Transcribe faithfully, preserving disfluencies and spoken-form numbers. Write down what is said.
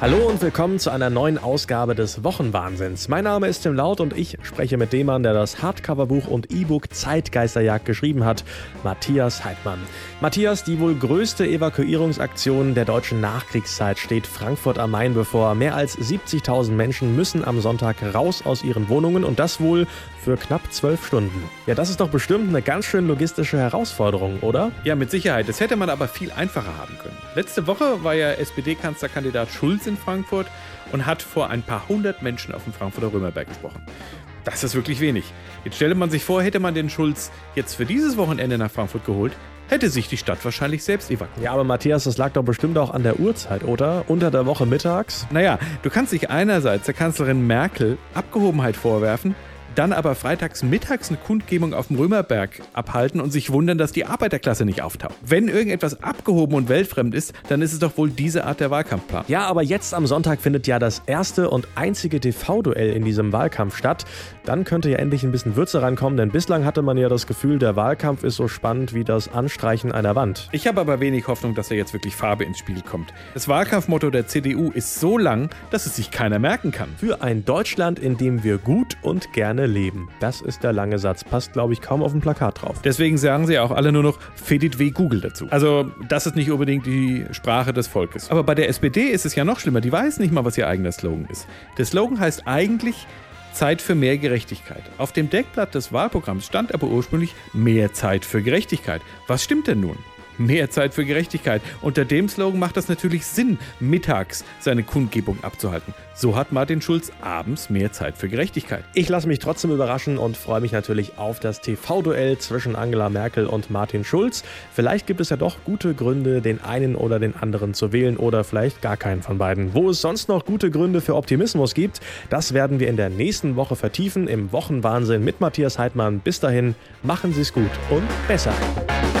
Hallo und willkommen zu einer neuen Ausgabe des Wochenwahnsinns. Mein Name ist Tim Laut und ich spreche mit dem Mann, der das Hardcover-Buch und E-Book Zeitgeisterjagd geschrieben hat, Matthias Heidmann. Matthias, die wohl größte Evakuierungsaktion der deutschen Nachkriegszeit steht Frankfurt am Main bevor. Mehr als siebzigtausend Menschen müssen am Sonntag raus aus ihren Wohnungen und das wohl für knapp zwölf Stunden. Ja, das ist doch bestimmt eine ganz schön logistische Herausforderung, oder? Ja, mit Sicherheit. Das hätte man aber viel einfacher haben können. Letzte Woche war ja S P D-Kanzlerkandidat Schulz in Frankfurt und hat vor ein paar hundert Menschen auf dem Frankfurter Römerberg gesprochen. Das ist wirklich wenig. Jetzt stelle man sich vor, hätte man den Schulz jetzt für dieses Wochenende nach Frankfurt geholt, hätte sich die Stadt wahrscheinlich selbst evakuiert. Ja, aber Matthias, das lag doch bestimmt auch an der Uhrzeit, oder? Unter der Woche mittags? Naja, du kannst dich einerseits der Kanzlerin Merkel Abgehobenheit vorwerfen, dann aber freitags mittags eine Kundgebung auf dem Römerberg abhalten und sich wundern, dass die Arbeiterklasse nicht auftaucht. Wenn irgendetwas abgehoben und weltfremd ist, dann ist es doch wohl diese Art der Wahlkampfplan. Ja, aber jetzt am Sonntag findet ja das erste und einzige T V-Duell in diesem Wahlkampf statt. Dann könnte ja endlich ein bisschen Würze rankommen, denn bislang hatte man ja das Gefühl, der Wahlkampf ist so spannend wie das Anstreichen einer Wand. Ich habe aber wenig Hoffnung, dass da jetzt wirklich Farbe ins Spiel kommt. Das Wahlkampfmotto der C D U ist so lang, dass es sich keiner merken kann. Für ein Deutschland, in dem wir gut und gerne leben. Das ist der lange Satz. Passt, glaube ich, kaum auf dem Plakat drauf. Deswegen sagen sie auch alle nur noch Fedit wie Google dazu. Also, das ist nicht unbedingt die Sprache des Volkes. Aber bei der S P D ist es ja noch schlimmer. Die weiß nicht mal, was ihr eigener Slogan ist. Der Slogan heißt eigentlich Zeit für mehr Gerechtigkeit. Auf dem Deckblatt des Wahlprogramms stand aber ursprünglich mehr Zeit für Gerechtigkeit. Was stimmt denn nun? Mehr Zeit für Gerechtigkeit. Unter dem Slogan macht das natürlich Sinn, mittags seine Kundgebung abzuhalten. So hat Martin Schulz abends mehr Zeit für Gerechtigkeit. Ich lasse mich trotzdem überraschen und freue mich natürlich auf das T V-Duell zwischen Angela Merkel und Martin Schulz. Vielleicht gibt es ja doch gute Gründe, den einen oder den anderen zu wählen oder vielleicht gar keinen von beiden. Wo es sonst noch gute Gründe für Optimismus gibt, das werden wir in der nächsten Woche vertiefen im Wochenwahnsinn mit Matthias Heidmann. Bis dahin, machen Sie es gut und besser.